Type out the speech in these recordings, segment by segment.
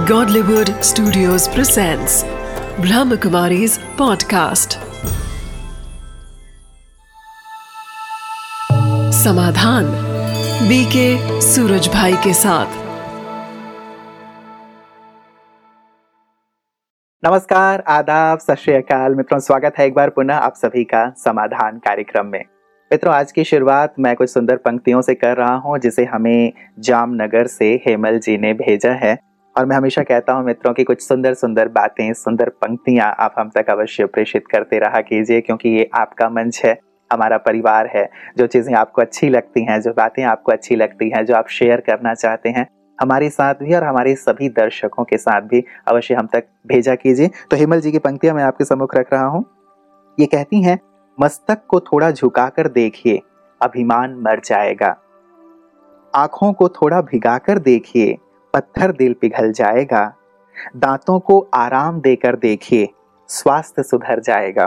Godlywood Studios presents Brahmakumari's podcast. Samadhan BK Suraj Bhai के साथ। नमस्कार, आदाब, सत श्री अकाल मित्रों, स्वागत है एक बार पुनः आप सभी का समाधान कार्यक्रम में। मित्रों, आज की शुरुआत मैं कुछ सुंदर पंक्तियों से कर रहा हूं जिसे हमें जामनगर से हेमल जी ने भेजा है। और मैं हमेशा कहता हूं मित्रों की कुछ सुंदर सुंदर बातें, सुंदर पंक्तियां आप हम तक अवश्य प्रेषित करते रहा कीजिए, क्योंकि ये आपका मंच है, हमारा परिवार है। जो चीज़ें आपको अच्छी लगती हैं, जो बातें आपको अच्छी लगती हैं, जो आप शेयर करना चाहते हैं हमारे साथ भी और हमारे सभी दर्शकों के साथ भी अवश्य हम तक भेजा कीजिए। तो हेमल जी की पंक्तियां मैं आपके सम्मुख रख रहा हूँ। ये कहती हैं, मस्तक को थोड़ा झुकाकर देखिए, अभिमान मर जाएगा। आंखों को थोड़ा भिगाकर देखिए, पत्थर दिल पिघल जाएगा। दांतों को आराम देकर देखिए, स्वास्थ्य सुधर जाएगा।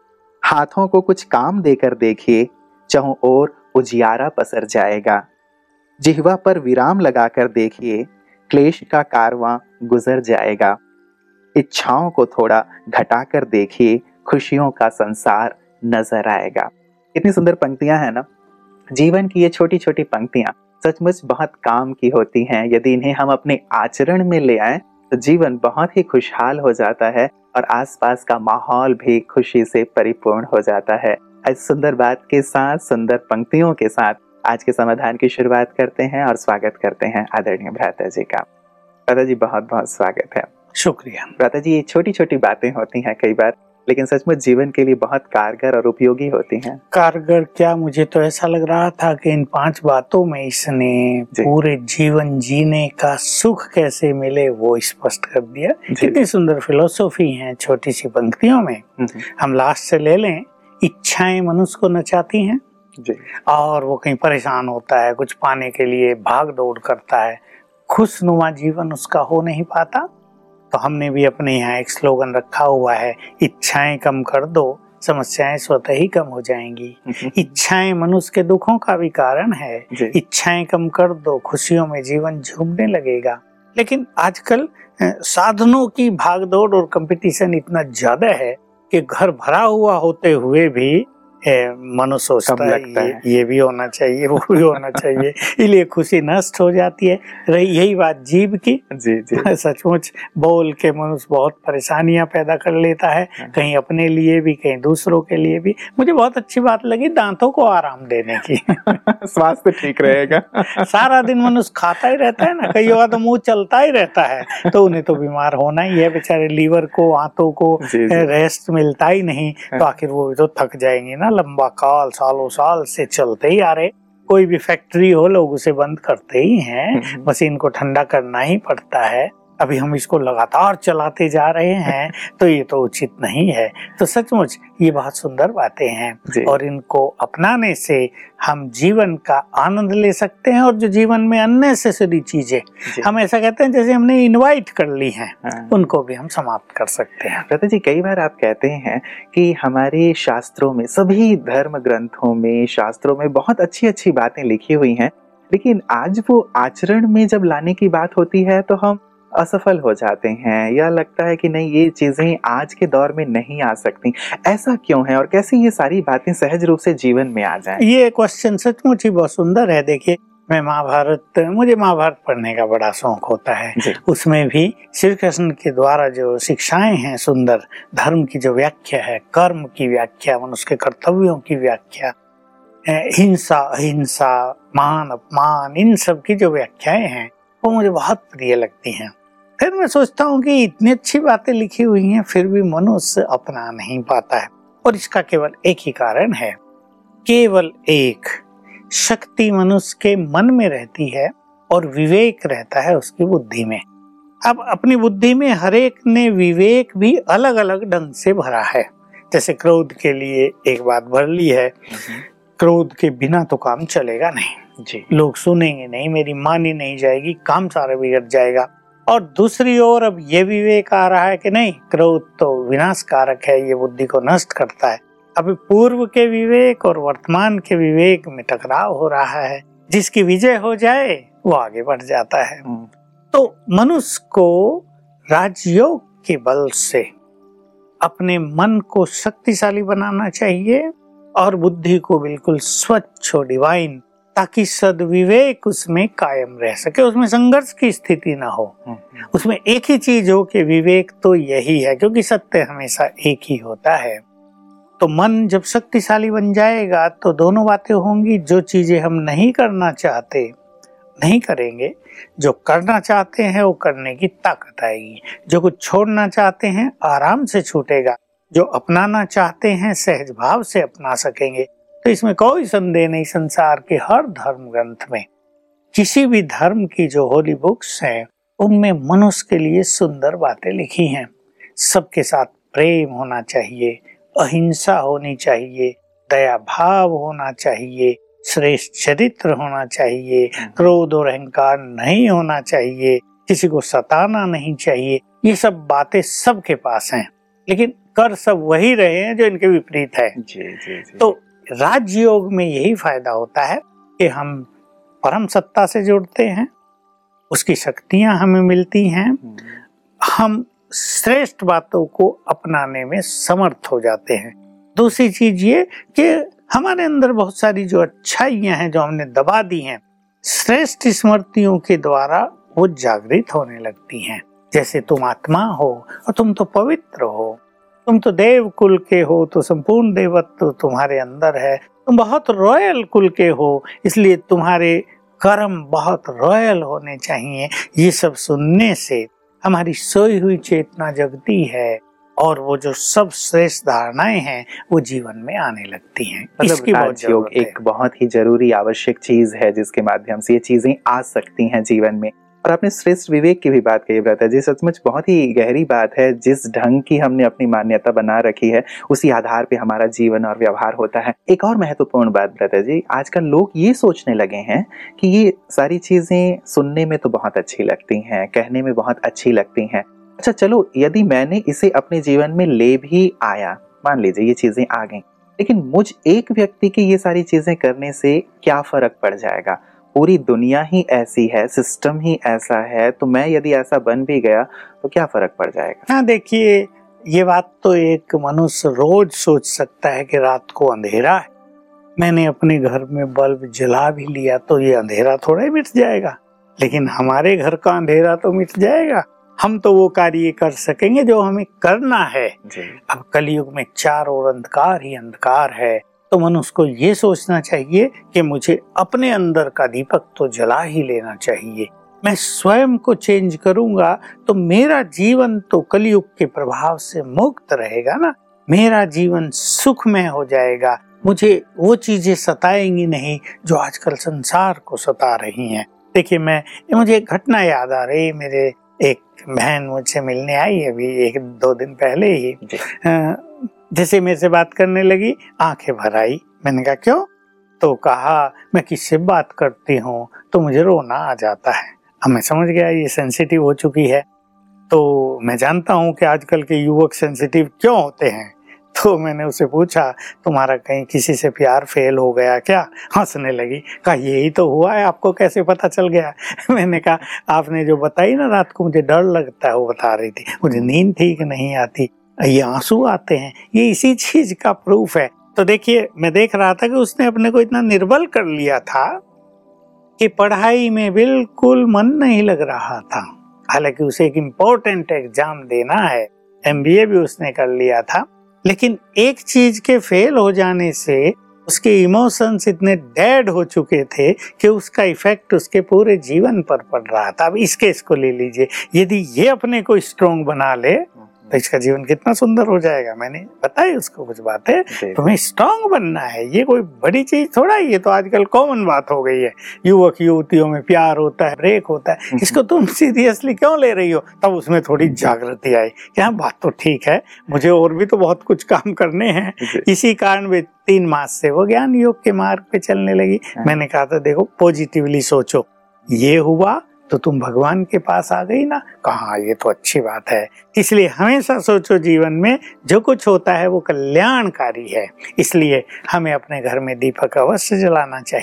हाथों को कुछ काम देकर देखिए, चाहों ओर उजियारा पसर जाएगा। जिह्वा पर विराम लगाकर देखिए, क्लेश का कारवां गुजर जाएगा। इच्छाओं को थोड़ा घटाकर देखिए, खुशियों का संसार नजर आएगा। इतनी सुंदर पंक्तियां हैं ना। जीवन की ये छोटी छोटी पंक्तियां सचमुच बहुत काम की होती हैं। यदि इन्हें हम अपने आचरण में ले आएं तो जीवन बहुत ही खुशहाल हो जाता है और आसपास का माहौल भी खुशी से परिपूर्ण हो जाता है। इस सुंदर बात के साथ, सुंदर पंक्तियों के साथ आज के समाधान की शुरुआत करते हैं और स्वागत करते हैं आदरणीय भ्राता जी का। भ्राता जी, बहुत बहुत स्वागत है। शुक्रिया। भ्राता जी, ये छोटी छोटी बातें होती हैं कई बार, लेकिन सचमुच जीवन के लिए बहुत कारगर और उपयोगी होती हैं। कारगर क्या, मुझे तो ऐसा लग रहा था कि इन 5 बातों में इसने पूरे जीवन जीने का सुख कैसे मिले वो स्पष्ट कर दिया। कितनी सुंदर फिलोसॉफी है छोटी सी पंक्तियों में। हम लास्ट से ले लें, इच्छाएं मनुष्य को नचाती हैं जी। और वो कहीं परेशान होता है, कुछ पाने के लिए भाग दौड़ करता है, खुशनुमा जीवन उसका हो नहीं पाता। तो हमने भी अपने यहाँ एक स्लोगन रखा हुआ है, इच्छाएं कम कर दो, समस्याएं स्वतः ही कम हो जाएंगी। इच्छाएं मनुष्य के दुखों का भी कारण है। इच्छाएं कम कर दो, खुशियों में जीवन झूमने लगेगा। लेकिन आजकल साधनों की भागदौड़ और कंपटीशन इतना ज्यादा है कि घर भरा हुआ होते हुए भी मनुष्य सोचता है ये भी होना चाहिए, वो भी होना चाहिए, इसलिए खुशी नष्ट हो जाती है। रही यही बात जीव की, जी। सचमुच बोल के मनुष्य बहुत परेशानियां पैदा कर लेता है, कहीं अपने लिए भी, कहीं दूसरों के लिए भी। मुझे बहुत अच्छी बात लगी दांतों को आराम देने की। स्वास्थ्य ठीक रहेगा। सारा दिन मनुष्य खाता ही रहता है ना, कई बार तो मुंह चलता ही रहता है, तो उन्हें तो बीमार होना ही है। बेचारे लीवर को, आंतों को रेस्ट मिलता ही नहीं, तो आखिर वो तो थक जाएंगे ना। लंबा काल, सालों साल से चलते ही आ रहे। कोई भी फैक्ट्री हो, लोग उसे बंद करते ही हैं, मशीन को ठंडा करना ही पड़ता है। अभी हम इसको लगातार चलाते जा रहे हैं, तो ये तो उचित नहीं है। तो सचमुच ये बहुत सुंदर बातें हैं और इनको अपनाने से हम जीवन का आनंद ले सकते हैं। और जो जीवन में अननेसेसरी चीजें हम ऐसा कहते हैं जैसे हमने इनवाइट कर ली हैं, उनको भी हम समाप्त कर सकते हैं। भ्राता जी, कई बार आप कहते हैं कि हमारे शास्त्रों में, सभी धर्म ग्रंथों में, शास्त्रों में बहुत अच्छी अच्छी बातें लिखी हुई हैं, लेकिन आज वो आचरण में जब लाने की बात होती है तो हम असफल हो जाते हैं, या लगता है कि नहीं, ये चीजें आज के दौर में नहीं आ सकती। ऐसा क्यों है और कैसे ये सारी बातें सहज रूप से जीवन में आ जाएं? ये क्वेश्चन सचमुच ही बहुत सुंदर है। देखिए, मुझे महाभारत पढ़ने का बड़ा शौक होता है। उसमें भी श्री कृष्ण के द्वारा जो शिक्षाएं हैं सुंदर, धर्म की जो व्याख्या है, कर्म की व्याख्या, मनुष्य के कर्तव्यों की व्याख्या, हिंसा अहिंसा, मान अपमान, इन सब की जो व्याख्याएं हैं वो मुझे बहुत प्रिय लगती हैं। फिर मैं सोचता हूँ कि इतनी अच्छी बातें लिखी हुई हैं, फिर भी मनुष्य अपना नहीं पाता है। और इसका केवल एक ही कारण है, केवल एक, शक्ति मनुष्य के मन में रहती है और विवेक रहता है उसकी बुद्धि में। अब अपनी बुद्धि में हर एक ने विवेक भी अलग अलग ढंग से भरा है। जैसे क्रोध के लिए एक बात भर ली है, क्रोध के बिना तो काम चलेगा नहीं जी, लोग सुनेंगे नहीं, मेरी मानी नहीं जाएगी, काम सारा बिगड़ जाएगा। और दूसरी ओर अब ये विवेक आ रहा है कि नहीं, क्रोध तो विनाशकारक है, ये बुद्धि को नष्ट करता है। अभी पूर्व के विवेक और वर्तमान के विवेक में टकराव हो रहा है। जिसकी विजय हो जाए वो आगे बढ़ जाता है। तो मनुष्य को राजयोग के बल से अपने मन को शक्तिशाली बनाना चाहिए और बुद्धि को बिल्कुल स्वच्छ और डिवाइन, ताकि सद्विवेक उसमें कायम रह सके, उसमें संघर्ष की स्थिति ना हो, उसमें एक ही चीज हो कि विवेक तो यही है, क्योंकि सत्य हमेशा एक ही होता है। तो मन जब शक्तिशाली बन जाएगा तो दोनों बातें होंगी, जो चीजें हम नहीं करना चाहते नहीं करेंगे, जो करना चाहते हैं वो करने की ताकत आएगी, जो कुछ छोड़ना चाहते हैं आराम से छूटेगा, जो अपनाना चाहते हैं सहज भाव से अपना सकेंगे। तो इसमें कोई संदेह नहीं, संसार के हर धर्म ग्रंथ में, किसी भी धर्म की जो होली बुक्स हैं उनमें मनुष्य के लिए सुंदर बातें लिखी हैं। सबके साथ प्रेम होना चाहिए, अहिंसा होनी चाहिए, दया भाव होना चाहिए, श्रेष्ठ चरित्र होना चाहिए, क्रोध और अहंकार नहीं होना चाहिए, किसी को सताना नहीं चाहिए। ये सब बातें सबके पास हैं, लेकिन कर सब वही रहे हैं जो इनके विपरीत है। जी। तो राजयोग में यही फायदा होता है कि हम परम सत्ता से जुड़ते हैं, उसकी शक्तियां हमें मिलती हैं, हम श्रेष्ठ बातों को अपनाने में समर्थ हो जाते हैं। दूसरी चीज ये कि हमारे अंदर बहुत सारी जो अच्छाइयां हैं जो हमने दबा दी हैं, श्रेष्ठ स्मृतियों के द्वारा वो जागृत होने लगती हैं। जैसे तुम आत्मा हो और तुम तो पवित्र हो, तुम तो देव कुल के हो, तो संपूर्ण देवत्व तुम्हारे अंदर है, तुम बहुत रॉयल कुल के हो, इसलिए तुम्हारे कर्म बहुत रॉयल होने चाहिए। ये सब सुनने से हमारी सोई हुई चेतना जगती है और वो जो सब श्रेष्ठ धारणाएं हैं वो जीवन में आने लगती हैं। इसकी बहुत योग एक बहुत ही जरूरी आवश्यक चीज है जिसके माध्यम से ये चीजें आ सकती हैं जीवन में। और आपने श्रेष्ठ विवेक की भी बात कही ब्रता जी, सचमुच बहुत ही गहरी बात है। जिस ढंग की हमने अपनी मान्यता बना रखी है उसी आधार पे हमारा जीवन और व्यवहार होता है। एक और महत्वपूर्ण बात ब्रता जी, आजकल लोग ये सोचने लगे हैं कि ये सारी चीजें सुनने में तो बहुत अच्छी लगती हैं, कहने में बहुत अच्छी लगती हैं, अच्छा चलो यदि मैंने इसे अपने जीवन में ले भी आया, मान लीजिए ये चीजें आ गई, लेकिन मुझ एक व्यक्ति की ये सारी चीजें करने से क्या फर्क पड़ जाएगा? पूरी दुनिया ही ऐसी है, सिस्टम ही ऐसा है, तो मैं यदि ऐसा बन भी गया तो क्या फर्क पड़ जाएगा? हाँ देखिए, ये बात तो एक मनुष्य रोज सोच सकता है कि रात को अंधेरा है, मैंने अपने घर में बल्ब जला भी लिया तो ये अंधेरा थोड़ा ही मिट जाएगा, लेकिन हमारे घर का अंधेरा तो मिट जाएगा। हम तो वो कार्य कर सकेंगे जो हमें करना है। अब कलयुग में चारों ओर अंधकार ही अंधकार है, तो मनुष्य को ये सोचना चाहिए कि मुझे अपने अंदर का दीपक तो जला ही लेना चाहिए। मैं स्वयं को चेंज करूंगा तो मेरा जीवन तो कलयुग के प्रभाव से मुक्त रहेगा ना, मेरा जीवन सुखमय हो जाएगा, मुझे वो चीजें सताएंगी नहीं जो आजकल संसार को सता रही हैं। देखिए, मुझे एक घटना याद आ रही। मेरे एक बहन मुझसे मिलने आई अभी 1-2 दिन पहले ही, जैसे मेरे से बात करने लगी, आंखें भर आई। मैंने कहा क्यों? तो कहा मैं किससे बात करती हूँ तो मुझे रोना आ जाता है। अब मैं समझ गया ये सेंसिटिव हो चुकी है। तो मैं जानता हूँ कि आजकल के युवक सेंसिटिव क्यों होते हैं। तो मैंने उससे पूछा तुम्हारा कहीं किसी से प्यार फेल हो गया क्या? हंसने लगी, कहा यही तो हुआ है, आपको कैसे पता चल गया? मैंने कहा आपने जो बताई ना रात को मुझे डर लगता है, वो बता रही थी, मुझे नींद ठीक नहीं आती, ये आंसू आते हैं, ये इसी चीज का प्रूफ है। तो देखिए, मैं देख रहा था कि उसने अपने को इतना निर्बल कर लिया था कि पढ़ाई में बिल्कुल मन नहीं लग रहा था। हालांकि उसे एक इम्पोर्टेंट एग्जाम देना है, MBA भी उसने कर लिया था, लेकिन एक चीज के फेल हो जाने से उसके इमोशंस इतने डेड हो चुके थे कि उसका इफेक्ट उसके पूरे जीवन पर पड़ रहा था। अब इस केस को ले लीजिए, यदि ये अपने को स्ट्रॉन्ग बना ले तो इसका जीवन कितना सुंदर हो जाएगा। मैंने बताई उसको कुछ बातें, तुम्हें स्ट्रॉन्ग बनना है, ये कोई बड़ी चीज थोड़ा, ये तो आजकल कॉमन बात हो गई है। युवक युवतियों में प्यार होता है, ब्रेक होता है, इसको तुम सीरियसली क्यों ले रही हो? तब उसमें थोड़ी जागृति आई कि हाँ बात तो ठीक है, मुझे और भी तो बहुत कुछ काम करने हैं। इसी कारण वे 3 मास से वो ज्ञान योग के मार्ग पे चलने लगी। मैंने कहा था देखो पॉजिटिवली सोचो, ये हुआ तो तुम भगवान के पास आ गई ना। कहा ये तो अच्छी बात है। इसलिए हमेशा सोचो जीवन में जो कुछ होता है वो कल्याणकारी है, इसलिए हमें अपने घर में दीपक अवश्य जलाना चाहिए।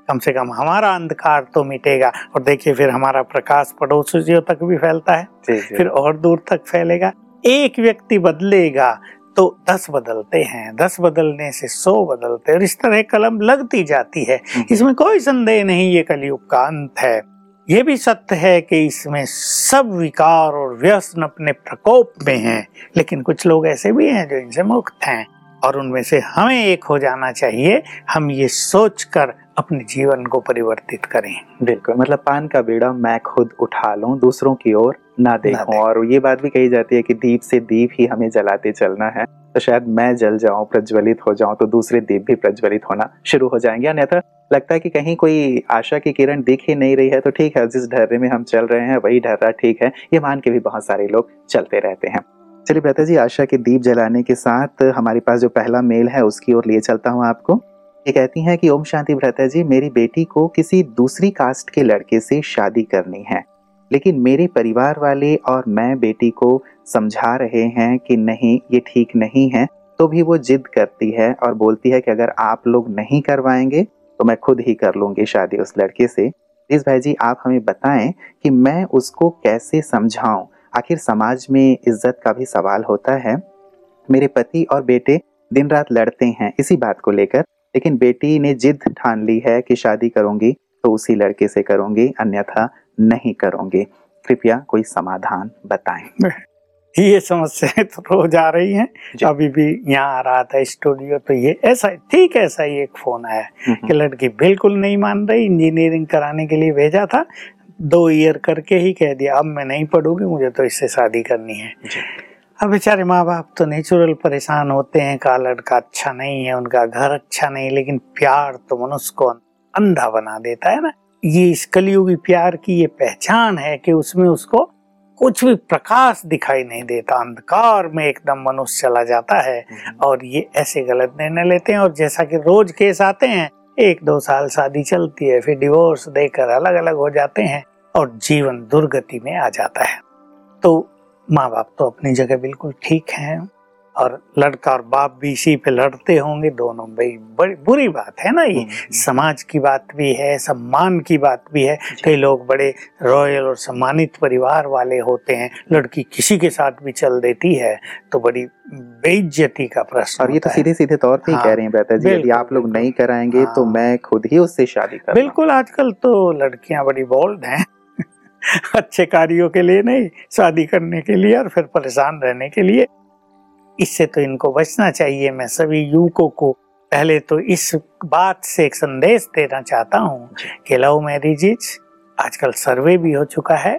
कम से कम हमारा अंधकार तो मिटेगा। और देखिए फिर हमारा प्रकाश पड़ोसियों तक भी फैलता है, फिर और दूर तक फैलेगा। एक व्यक्ति बदलेगा तो 10 बदलते हैं, 10 बदलने से 100 बदलते हैं, और इस तरह कलम लगती जाती है। इसमें कोई संदेह नहीं, ये कलयुग का अंत है। ये भी सत्य है कि इसमें सब विकार और व्यसन अपने प्रकोप में हैं, लेकिन कुछ लोग ऐसे भी हैं जो इनसे मुक्त हैं, और उनमें से हमें एक हो जाना चाहिए। हम ये सोचकर अपने जीवन को परिवर्तित करें। बिल्कुल, मतलब पान का बीड़ा मैं खुद उठा लूं, दूसरों की ओर ना देखूं। और ये बात भी कही जाती है कि दीप से दीप ही हमें जलाते चलना है। तो शायद मैं जल जाऊं, प्रज्वलित हो जाऊं, तो दूसरे दीप भी प्रज्वलित होना शुरू हो जाएंगे। अन्यथा लगता है कि कहीं कोई आशा की किरण दिख ही नहीं रही है, तो ठीक है, जिस ढर्रे में हम चल रहे हैं वही ढर्रा ठीक है, ये मान के भी बहुत सारे लोग चलते रहते हैं। चलिए भ्राता जी, आशा के दीप जलाने के साथ हमारे पास जो पहला मेल है उसकी ओर लिए चलता हूँ आपको। ये कहती हैं कि ओम शांति भ्राता जी, मेरी बेटी को किसी दूसरी कास्ट के लड़के से शादी करनी है, लेकिन मेरे परिवार वाले और मैं बेटी को समझा रहे हैं कि नहीं, ये ठीक नहीं है, तो भी वो जिद करती है और बोलती है कि अगर आप लोग नहीं करवाएंगे तो मैं खुद ही कर लूंगी शादी उस लड़के से। प्लीज भाई जी, आप हमें बताएं कि मैं उसको कैसे समझाऊं। आखिर समाज में इज्जत का भी सवाल होता है। मेरे पति और बेटे दिन रात लड़ते हैं इसी बात को लेकर, लेकिन बेटी ने जिद ठान ली है कि शादी करूंगी तो उसी लड़के से करूंगी, अन्यथा नहीं करूंगी। कृपया कोई समाधान बताएं। ये समस्याएं तो रोज आ रही हैं। अभी भी यहाँ आ रहा था स्टूडियो, तो ये ऐसा ही एक फोन आया कि लड़की बिल्कुल नहीं मान रही। इंजीनियरिंग कराने के लिए भेजा था, 2 ईयर करके ही कह दिया अब मैं नहीं पढ़ूंगी, मुझे तो इससे शादी करनी है। अब बेचारे माँ बाप तो नेचुरल परेशान होते हैं का लड़का अच्छा नहीं है, उनका घर अच्छा नहीं, लेकिन प्यार तो मनुष्य को अंधा बना देता है ना। ये इस कलयुगी प्यार की ये पहचान है कि उसमें उसको कुछ भी प्रकाश दिखाई नहीं देता, अंधकार में एकदम मनुष्य चला जाता है, और ये ऐसे गलत निर्णय लेते हैं। और जैसा कि रोज केस आते हैं, 1-2 साल शादी चलती है, फिर डिवोर्स देकर अलग अलग हो जाते हैं और जीवन दुर्गति में आ जाता है। तो माँ बाप तो अपनी जगह बिल्कुल ठीक हैं, और लड़का और बाप भी इसी पे लड़ते होंगे, दोनों भाई बड़ी बुरी बात है ना। ये समाज की बात भी है, सम्मान की बात भी है। कई लोग बड़े रॉयल और सम्मानित परिवार वाले होते हैं, लड़की किसी के साथ भी चल देती है तो बड़ी बेइज्जती का प्रश्न। और ये तो सीधे सीधे तौर पे कह रही हैं बेटा जी, यदि आप लोग नहीं कराएंगे तो मैं खुद ही उससे शादी करूंगा। बिल्कुल, आजकल तो लड़कियां बड़ी बोल्ड हैं अच्छे कार्यों के लिए नहीं, शादी करने के लिए और फिर परेशान रहने के लिए। इससे तो इनको बचना चाहिए। मैं सभी युवकों को पहले तो इस बात से एक संदेश देना चाहता हूँ कि लव मैरिजेज आजकल सर्वे भी हो चुका है,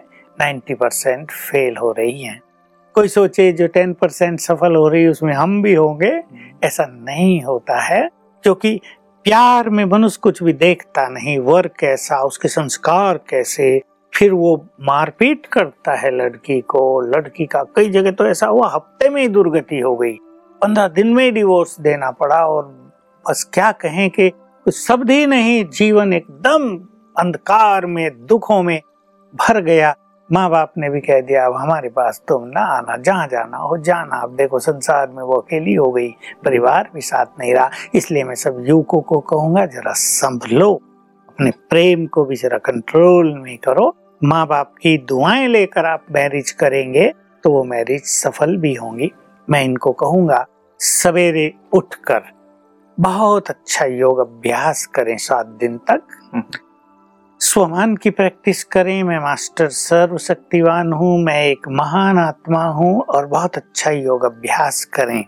90% फेल हो रही हैं। कोई सोचे जो 10% सफल हो रही है उसमें हम भी होंगे, ऐसा नहीं होता है। क्योंकि प्यार में मनुष्य कुछ भी देखता नहीं, वर कैसा, उसके संस्कार कैसे, फिर वो मारपीट करता है लड़की को। लड़की का कई जगह तो ऐसा हुआ हफ्ते में ही दुर्गति हो गई, 15 दिन में ही डिवोर्स देना पड़ा। और बस क्या कहें कि कुछ शब्द ही नहीं, जीवन एकदम अंधकार में, दुखों में भर गया। माँ बाप ने भी कह दिया अब हमारे पास तुम ना आना, जहाँ जाना हो जाना। अब देखो संसार में वो अकेली हो गई, परिवार भी साथ नहीं रहा। इसलिए मैं सब युवकों को कहूंगा जरा संभलो, अपने प्रेम को भी जरा कंट्रोल में करो। माँ बाप की दुआएं लेकर आप मैरिज करेंगे तो वो मैरिज सफल भी होंगी। मैं इनको कहूंगा सवेरे उठकर बहुत अच्छा योग अभ्यास करें 7 दिन तक। स्वमान की प्रैक्टिस करें। मैं मास्टर सर्वशक्तिवान हूँ, मैं एक महान आत्मा हूँ, और बहुत अच्छा योग अभ्यास करें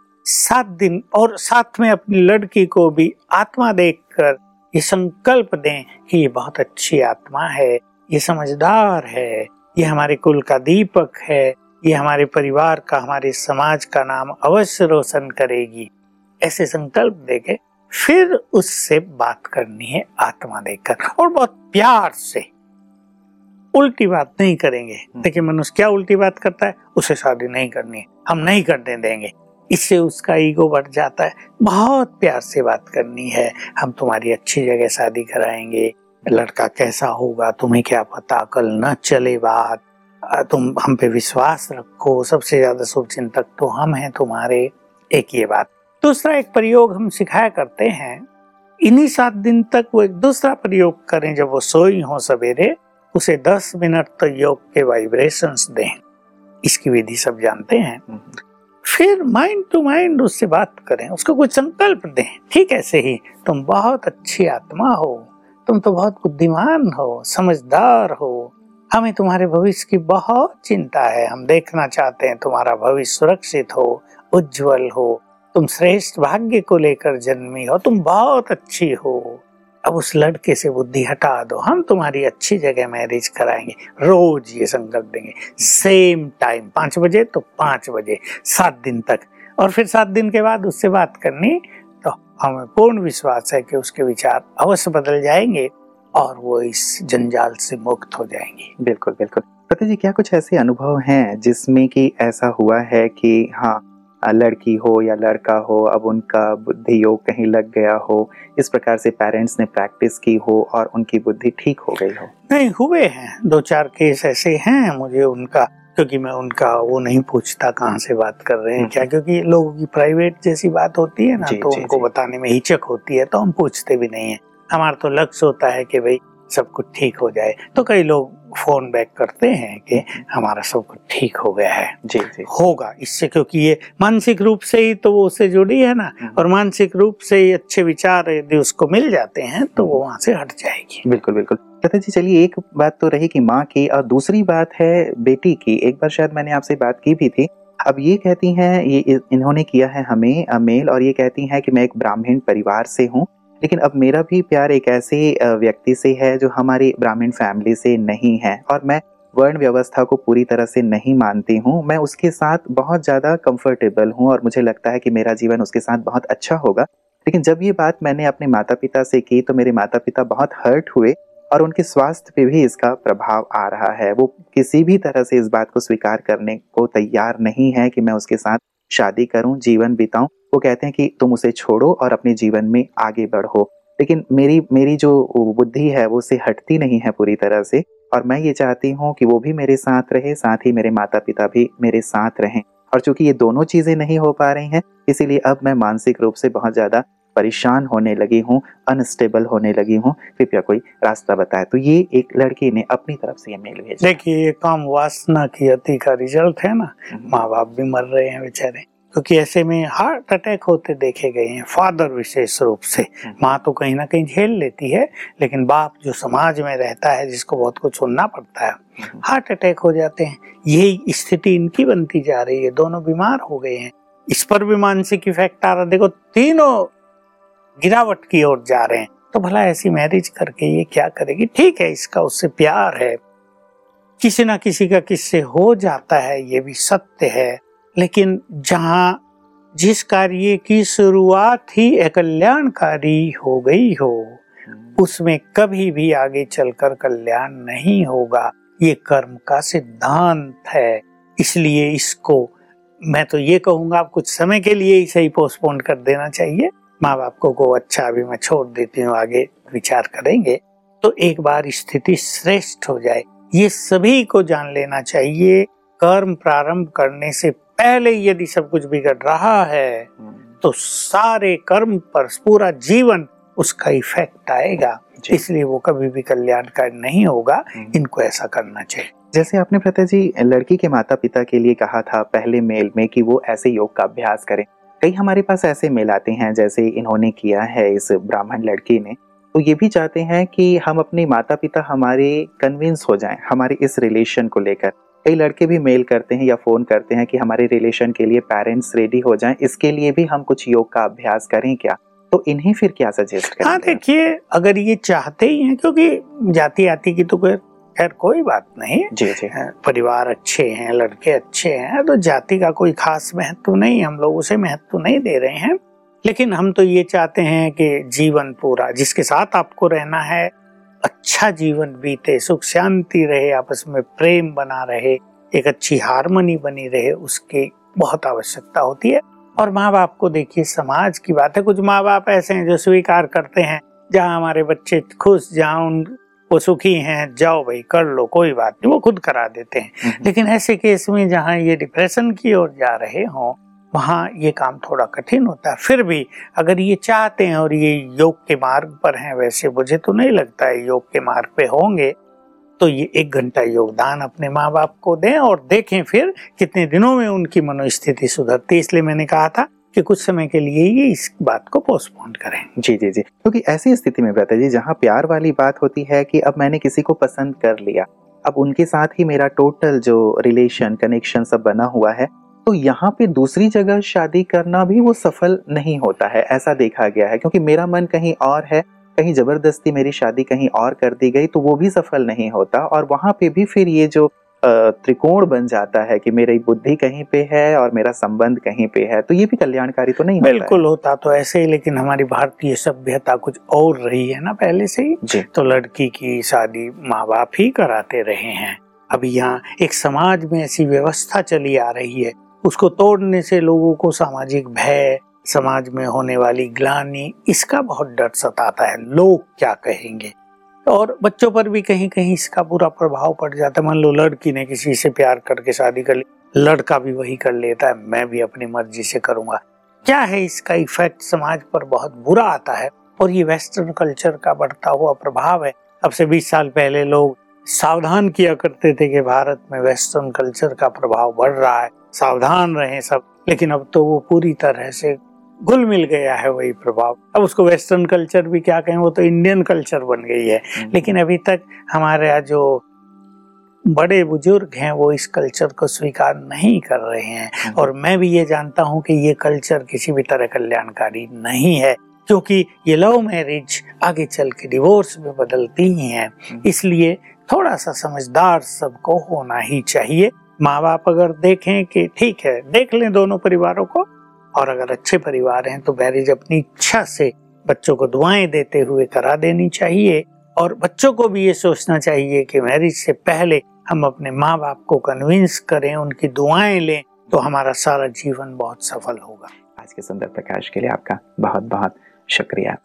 7 दिन। और साथ में अपनी लड़की को भी आत्मा देखकर ये संकल्प दें कि ये बहुत अच्छी आत्मा है, ये समझदार है, ये हमारे कुल का दीपक है, ये हमारे परिवार का, हमारे समाज का नाम अवश्य रोशन करेगी। ऐसे संकल्प देके फिर उससे बात करनी है आत्मा देखकर, और बहुत प्यार से। उल्टी बात नहीं करेंगे। देखिए मनुष्य क्या उल्टी बात करता है, उसे शादी नहीं करनी है, हम नहीं करने देंगे, इससे उसका ईगो बढ़ जाता है। बहुत प्यार से बात करनी है, हम तुम्हारी अच्छी जगह शादी कराएंगे, लड़का कैसा होगा तुम्हें क्या पता, कल न चले बात, तुम हम पे विश्वास रखो, सबसे ज्यादा शुभचिंतक तो हम हैं तुम्हारे। एक ये बात। दूसरा एक प्रयोग हम सिखाया करते हैं, इन्हीं 7 दिन तक वो एक दूसरा प्रयोग करें, जब वो सोई हो सवेरे उसे 10 मिनट तो योग के वाइब्रेशंस दें। इसकी विधि सब जानते हैं। फिर माइंड टू माइंड उससे बात करें, उसको कुछ संकल्प दें। ठीक ऐसे ही तुम बहुत अच्छी आत्मा हो, तुम तो बहुत बुद्धिमान हो, समझदार हो, हमें तुम्हारे भविष्य की बहुत चिंता है, हम देखना चाहते हैं तुम्हारा भविष्य सुरक्षित हो, उज्जवल हो, तुम श्रेष्ठ भाग्य को लेकर जन्मी हो, तुम बहुत अच्छी हो। अब उस लड़के से बुद्धि हटा दो, हम तुम्हारी अच्छी जगह मैरिज कराएंगे। रोज ये संकल्प देंगे, सेम टाइम 5 बजे तो 5 बजे 7 दिन तक। और फिर 7 दिन के बाद उससे बात करनी, तो हमें पूर्ण विश्वास है कि उसके विचार अवश्य बदल जाएंगे और वो इस जंजाल से मुक्त हो जाएंगे। बिल्कुल बिल्कुल। पता जी, क्या कुछ ऐसे अनुभव हैं जिसमें कि ऐसा हुआ है कि हाँ, लड़की हो या लड़का हो, अब उनका बुद्धि योग कहीं लग गया हो, इस प्रकार से पेरेंट्स ने प्रैक्टिस की हो और उनकी बुद्धि ठीक हो गई हो? नहीं, हुए हैं 2-4 केस ऐसे हैं। मुझे उनका, क्योंकि मैं उनका वो नहीं पूछता कहाँ से बात कर रहे हैं क्या, क्योंकि लोगों की प्राइवेट जैसी बात होती है ना, तो उनको बताने में हिचक होती है, तो हम पूछते भी नहीं है। हमारा तो लक्ष्य होता है कि भाई सब कुछ ठीक हो जाए। तो कई लोग फोन बैक करते हैं कि हमारा सब कुछ ठीक हो गया है। जी जी। होगा इससे, क्योंकि ये मानसिक रूप से ही तो वो उससे जुड़ी है ना, और मानसिक रूप से ही अच्छे विचार यदि उसको मिल जाते हैं तो वो वहाँ से हट जाएगी। बिल्कुल बिल्कुल। लता जी, चलिए, एक बात तो रही कि माँ की, और दूसरी बात है बेटी की। एक बार शायद मैंने आपसे बात की भी थी। अब ये कहती हैं, ये इन्होंने किया है हमें मेल, और ये कहती हैं कि मैं एक ब्राह्मण परिवार से हूँ, लेकिन अब मेरा भी प्यार एक ऐसे व्यक्ति से है जो हमारी ब्राह्मण फैमिली से नहीं है, और मैं वर्ण व्यवस्था को पूरी तरह से नहीं मानती हूँ। मैं उसके साथ बहुत ज़्यादा कंफर्टेबल हूँ और मुझे लगता है कि मेरा जीवन उसके साथ बहुत अच्छा होगा। लेकिन जब ये बात मैंने अपने माता पिता से की तो मेरे माता पिता बहुत हर्ट हुए और उनके स्वास्थ्य पे भी इसका प्रभाव आ रहा है। वो किसी भी तरह से इस बात को स्वीकार करने को तैयार नहीं है कि मैं उसके साथ शादी करूं, जीवन बिताऊं। वो कहते हैं कि तुम उसे छोड़ो और अपने जीवन में आगे बढ़ो। लेकिन मेरी जो बुद्धि है वो उसे हटती नहीं है पूरी तरह से, और मैं ये चाहती हूँ कि वो भी मेरे साथ रहे, साथ ही मेरे माता पिता भी मेरे साथ रहें। और चूंकि ये दोनों चीजें नहीं हो पा रही हैं, इसीलिए अब मैं मानसिक रूप से बहुत ज्यादा परेशान होने लगी हूँ, अनस्टेबल होने लगी हूँ। कृपया कोई रास्ता बताए। तो ये एक लड़की ने अपनी तरफ से ये मेल भेजा। देखिए, ये काम वासना की अति का रिजल्ट है ना। माँ बाप भी मर रहे हैं बेचारे, क्योंकि ऐसे में हार्ट अटैक होते देखे गए हैं, फादर विशेष रूप से। माँ तो कहीं ना कहीं झेल लेती है, लेकिन बाप जो समाज में रहता है, जिसको बहुत कुछ सुनना पड़ता है, हार्ट अटैक हो जाते हैं। यही स्थिति इनकी बनती जा रही है। दोनों बीमार हो गए हैं, इस पर भी मानसिक इफेक्ट आ रहा है। देखो, तीनों गिरावट की ओर जा रहे हैं। तो भला ऐसी मैरिज करके ये क्या करेगी? ठीक है, इसका उससे प्यार है, किसी ना किसी का किससे हो जाता है, ये भी सत्य है। लेकिन जहां जिस कार्य की शुरुआत ही अकल्याणकारी हो गई हो, उसमें कभी भी आगे चलकर कल्याण नहीं होगा। ये कर्म का सिद्धांत है। इसलिए इसको मैं तो ये कहूंगा, आप कुछ समय के लिए ही सही पोस्टपोन कर देना चाहिए। माँ बाप को अच्छा, अभी मैं छोड़ देती हूँ, आगे विचार करेंगे। तो एक बार स्थिति श्रेष्ठ हो जाए, ये सभी को जान लेना चाहिए। कर्म प्रारंभ करने से पहले यदि सब कुछ बिगड़ रहा है तो सारे कर्म पर पूरा जीवन उसका इफेक्ट आएगा। इसलिए वो कभी भी कल्याणकारी नहीं होगा। इनको ऐसा करना चाहिए। जैसे आपने प्रथा जी लड़की के माता पिता के लिए कहा था पहले मेल में कि वो ऐसे योग का अभ्यास करें, कई हमारे पास ऐसे मेल आते हैं जैसे इन्होंने किया है इस ब्राह्मण लड़की ने, तो ये भी चाहते हैं कि हम अपने माता पिता हमारे कन्विंस हो जाएं हमारे इस रिलेशन को लेकर। कई लड़के भी मेल करते हैं या फोन करते हैं कि हमारे रिलेशन के लिए पेरेंट्स रेडी हो जाएं, इसके लिए भी हम कुछ योग का अभ्यास करें क्या? तो इन्हें फिर क्या सजेस्ट करेंगे? हाँ, देखिए, अगर ये चाहते ही हैं, क्योंकि जाति आती की तो खैर कोई बात नहीं, जी जी, परिवार अच्छे हैं, लड़के अच्छे हैं, तो जाति का कोई खास महत्व नहीं, हम लोग उसे महत्व नहीं दे रहे हैं। लेकिन हम तो ये चाहते हैं कि जीवन पूरा जिसके साथ आपको रहना है, अच्छा जीवन बीते, सुख शांति रहे, आपस में प्रेम बना रहे, एक अच्छी हार्मनी बनी रहे, उसकी बहुत आवश्यकता होती है। और माँ बाप को देखिए, समाज की बात है, कुछ माँ बाप ऐसे हैं जो स्वीकार करते हैं, जहाँ हमारे बच्चे खुश, जहाँ वो सुखी हैं, जाओ भाई कर लो, कोई बात नहीं, वो खुद करा देते हैं। लेकिन ऐसे केस में जहाँ ये डिप्रेशन की ओर जा रहे हों, वहाँ ये काम थोड़ा कठिन होता है। फिर भी अगर ये चाहते हैं और ये योग के मार्ग पर हैं, वैसे मुझे तो नहीं लगता है योग के मार्ग पे होंगे, तो ये 1 घंटा योगदान अपने माँ बाप को दें और देखें फिर कितने दिनों में उनकी मनोस्थिति सुधरती। इसलिए मैंने कहा था कि कुछ समय के लिए ये इस बात को पोस्टपोन करें। जी जी जी, क्योंकि ऐसी स्थिति में ब्रता जी जहाँ प्यार वाली बात होती है कि अब मैंने किसी को पसंद कर लिया, अब उनके साथ ही मेरा टोटल जो रिलेशन कनेक्शन सब बना हुआ है, तो यहाँ पे दूसरी जगह शादी करना भी वो सफल नहीं होता है, ऐसा देखा गया है। क्योंकि मेरा मन कहीं और है, कहीं जबरदस्ती मेरी शादी कहीं और कर दी गई तो वो भी सफल नहीं होता, और वहां पे भी फिर ये जो त्रिकोण बन जाता है कि मेरी बुद्धि कहीं पे है और मेरा संबंध कहीं पे है, तो ये भी कल्याणकारी तो नहीं होता। बिल्कुल होता तो ऐसे ही, लेकिन हमारी भारतीय सभ्यता कुछ और रही है ना पहले से ही, तो लड़की की शादी माँ बाप ही कराते रहे हैं। अभी यहाँ एक समाज में ऐसी व्यवस्था चली आ रही है, उसको तोड़ने से लोगों को सामाजिक भय, समाज में होने वाली ग्लानि, इसका बहुत डर सताता है, लोग क्या कहेंगे। और बच्चों पर भी कहीं कहीं इसका बुरा प्रभाव पड़ जाता है। मान लो लड़की ने किसी से प्यार करके शादी कर ली, लड़का भी वही कर लेता है, मैं भी अपनी मर्जी से करूंगा। क्या है इसका इफेक्ट समाज पर बहुत बुरा आता है, और ये वेस्टर्न कल्चर का बढ़ता हुआ प्रभाव है। अब से 20 साल पहले लोग सावधान किया करते थे कि भारत में वेस्टर्न कल्चर का प्रभाव बढ़ रहा है, सावधान रहें सब, लेकिन अब तो वो पूरी तरह से घुल मिल गया है वही प्रभाव। अब उसको वेस्टर्न कल्चर भी क्या कहें, वो तो इंडियन कल्चर बन गई है। लेकिन अभी तक हमारे यहाँ जो बड़े बुजुर्ग हैं वो इस कल्चर को स्वीकार नहीं कर रहे हैं, और मैं भी ये जानता हूँ कि ये कल्चर किसी भी तरह कल्याणकारी नहीं है, क्योंकि ये लव मैरिज आगे चल के डिवोर्स में बदलती ही हैं। इसलिए थोड़ा सा समझदार सबको होना ही चाहिए। माँ बाप अगर देखें कि ठीक है, देख लें दोनों परिवारों को, और अगर अच्छे परिवार हैं तो मैरिज अपनी इच्छा से बच्चों को दुआएं देते हुए करा देनी चाहिए। और बच्चों को भी ये सोचना चाहिए कि मैरिज से पहले हम अपने माँ बाप को कन्विंस करें, उनकी दुआएं लें, तो हमारा सारा जीवन बहुत सफल होगा। आज के सुंदर प्रकाश के लिए आपका बहुत बहुत शुक्रिया।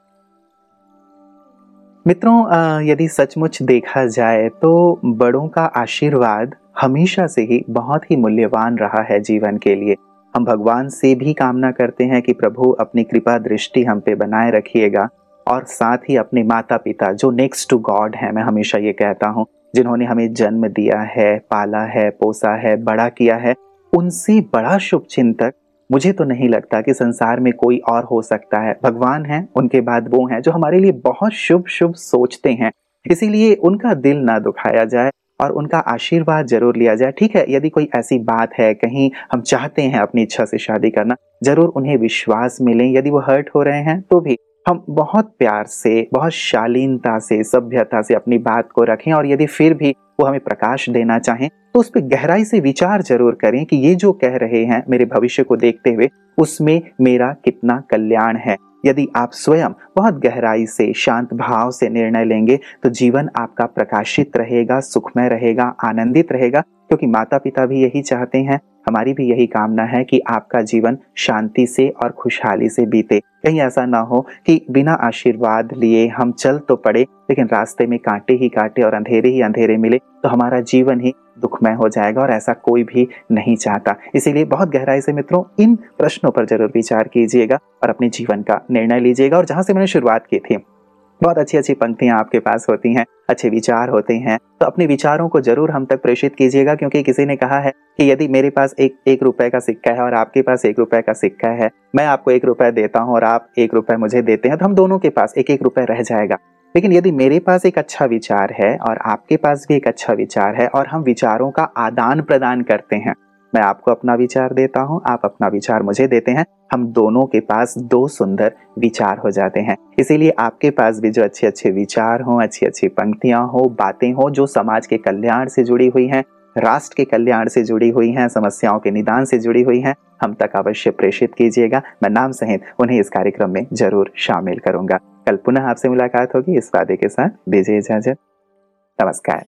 मित्रों, यदि सचमुच देखा जाए तो बड़ों का आशीर्वाद हमेशा से ही बहुत ही मूल्यवान रहा है जीवन के लिए। हम भगवान से भी कामना करते हैं कि प्रभु अपनी कृपा दृष्टि हम पे बनाए रखिएगा, और साथ ही अपने माता पिता जो नेक्स्ट टू गॉड है, मैं हमेशा ये कहता हूँ, जिन्होंने हमें जन्म दिया है, पाला है, पोसा है, बड़ा किया है, उनसे बड़ा शुभ चिंतक मुझे तो नहीं लगता कि संसार में कोई और हो सकता है। भगवान हैं, उनके बाद वो हैं जो हमारे लिए बहुत शुभ शुभ सोचते हैं। इसीलिए उनका दिल ना दुखाया जाए और उनका आशीर्वाद जरूर लिया जाए। ठीक है, यदि कोई ऐसी बात है, कहीं हम चाहते हैं अपनी इच्छा से शादी करना, जरूर उन्हें विश्वास मिले। यदि वो हर्ट हो रहे हैं तो भी हम बहुत प्यार से, बहुत शालीनता से, सभ्यता से अपनी बात को रखें, और यदि फिर भी वो हमें प्रकाश देना चाहें तो उस पर गहराई से विचार जरूर करें कि ये जो कह रहे हैं मेरे भविष्य को देखते हुए, उसमें मेरा कितना कल्याण है। यदि आप स्वयं बहुत गहराई से, शांत भाव से निर्णय लेंगे तो जीवन आपका प्रकाशित रहेगा, सुखमय रहेगा, आनंदित रहेगा, क्योंकि माता पिता भी यही चाहते हैं, हमारी भी यही कामना है कि आपका जीवन शांति से और खुशहाली से बीते। कहीं ऐसा ना हो कि बिना आशीर्वाद लिए हम चल तो पड़े, लेकिन रास्ते में कांटे ही कांटे और अंधेरे ही अंधेरे मिले, तो हमारा जीवन ही दुखमय हो जाएगा, और ऐसा कोई भी नहीं चाहता। इसीलिए बहुत गहराई से मित्रों इन प्रश्नों पर जरूर विचार कीजिएगा और अपने जीवन का निर्णय लीजिएगा। और जहां से मैंने शुरुआत की थी, बहुत अच्छी अच्छी पंक्तियां आपके पास होती हैं, अच्छे विचार होते हैं, तो अपने विचारों को जरूर हम तक प्रेषित कीजिएगा। क्योंकि किसी ने कहा है कि यदि मेरे पास एक रुपए का सिक्का है और आपके पास 1 रुपए का सिक्का है, मैं आपको 1 रुपए देता हूं और आप 1 रुपए मुझे देते हैं, तो हम दोनों के पास 1 रुपए रह जाएगा। लेकिन यदि मेरे पास एक अच्छा विचार है और आपके पास भी एक अच्छा विचार है, और हम विचारों का आदान प्रदान करते हैं, मैं आपको अपना विचार देता हूं, आप अपना विचार मुझे देते हैं, हम दोनों के पास 2 सुंदर विचार हो जाते हैं। इसीलिए आपके पास भी जो अच्छे अच्छे विचार हों, अच्छी अच्छी पंक्तियां हो, बातें हो, जो समाज के कल्याण से जुड़ी हुई हैं, राष्ट्र के कल्याण से जुड़ी हुई हैं, समस्याओं के निदान से जुड़ी हुई हैं, हम तक अवश्य प्रेषित कीजिएगा। मैं नाम सहित उन्हें इस कार्यक्रम में जरूर शामिल करूंगा। कल पुनः आपसे मुलाकात होगी। इस वादे के साथ दीजिए इजाजत। नमस्कार।